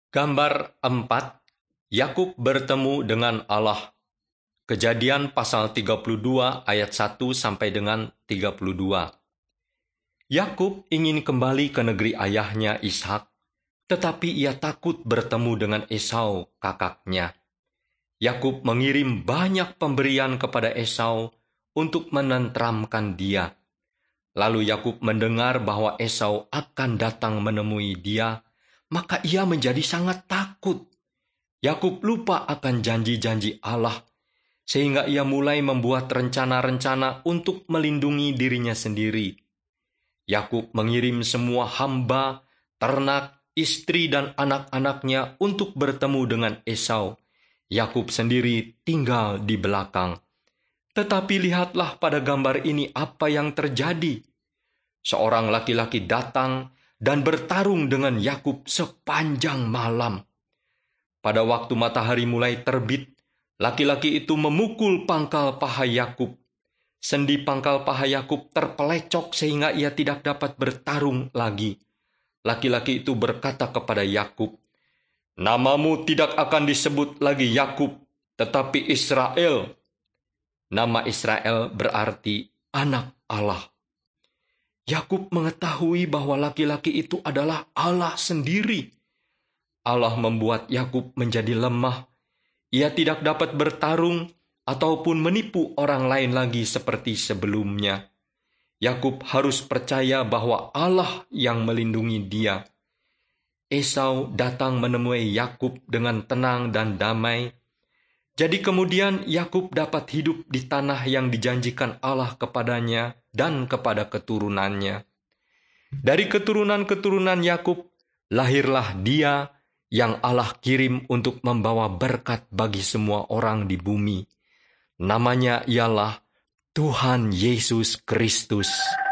Gambar 4, Yakub bertemu dengan Allah. Kejadian pasal 32 ayat 1 sampai dengan 32. Yakub ingin kembali ke negeri ayahnya Ishak, tetapi ia takut bertemu dengan Esau, kakaknya. Yakub mengirim banyak pemberian kepada Esau untuk menenteramkan dia. Lalu Yakub mendengar bahwa Esau akan datang menemui dia, maka ia menjadi sangat takut. Yakub lupa akan janji-janji Allah, sehingga ia mulai membuat rencana-rencana untuk melindungi dirinya sendiri. Yakub mengirim semua hamba, ternak, istri, dan anak-anaknya untuk bertemu dengan Esau. Yakub sendiri tinggal di belakang. Tetapi lihatlah pada gambar ini apa yang terjadi. Seorang laki-laki datang dan bertarung dengan Yakub sepanjang malam. Pada waktu matahari mulai terbit, laki-laki itu memukul pangkal paha Yakub. Sendi pangkal paha Yakub terpelecok sehingga ia tidak dapat bertarung lagi. Laki-laki itu berkata kepada Yakub, "Namamu tidak akan disebut lagi Yakub, tetapi Israel." Nama Israel berarti anak Allah. Yakub mengetahui bahwa laki-laki itu adalah Allah sendiri. Allah membuat Yakub menjadi lemah. Ia tidak dapat bertarung ataupun menipu orang lain lagi seperti sebelumnya. Yakub harus percaya bahwa Allah yang melindungi dia. Esau datang menemui Yakub dengan tenang dan damai. Jadi kemudian Yakub dapat hidup di tanah yang dijanjikan Allah kepadanya dan kepada keturunannya. Dari keturunan-keturunan Yakub lahirlah dia yang Allah kirim untuk membawa berkat bagi semua orang di bumi. Namanya ialah Tuhan Yesus Kristus.